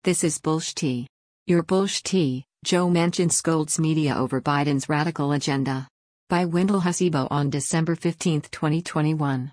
This is bullshit. You're bullshit. Joe Manchin scolds media over Biden's radical agenda. By Wendell Hasibo on December 15, 2021.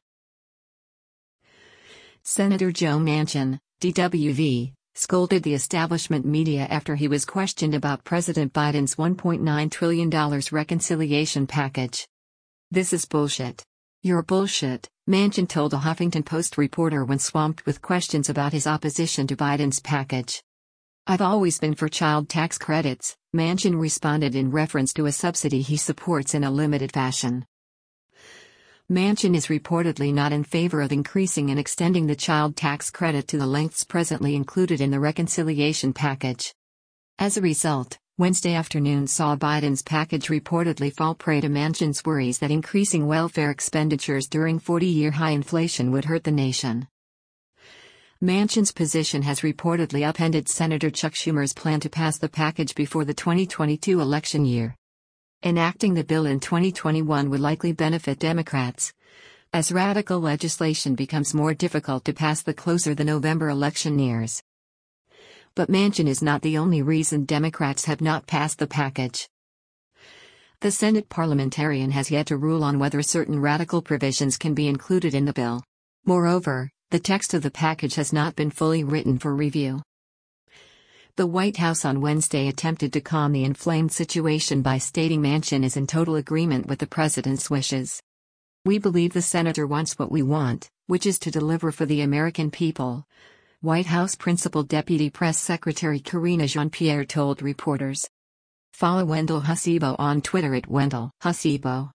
Senator Joe Manchin, DWV, scolded the establishment media after he was questioned about President Biden's $1.9 trillion reconciliation package. This is bullshit. You're bullshit, Manchin told a Huffington Post reporter when swamped with questions about his opposition to Biden's package. I've always been for child tax credits, Manchin responded in reference to a subsidy he supports in a limited fashion. Manchin is reportedly not in favor of increasing and extending the child tax credit to the lengths presently included in the reconciliation package. As a result, Wednesday afternoon saw Biden's package reportedly fall prey to Manchin's worries that increasing welfare expenditures during 40-year high inflation would hurt the nation. Manchin's position has reportedly upended Senator Chuck Schumer's plan to pass the package before the 2022 election year. Enacting the bill in 2021 would likely benefit Democrats, as radical legislation becomes more difficult to pass the closer the November election nears. But Manchin is not the only reason Democrats have not passed the package. The Senate parliamentarian has yet to rule on whether certain radical provisions can be included in the bill. Moreover, the text of the package has not been fully written for review. The White House on Wednesday attempted to calm the inflamed situation by stating Manchin is in total agreement with the president's wishes. We believe the senator wants what we want, which is to deliver for the American people, White House Principal Deputy Press Secretary Karine Jean-Pierre told reporters. Follow Wendell Hasibo on Twitter at Wendell Hasibo.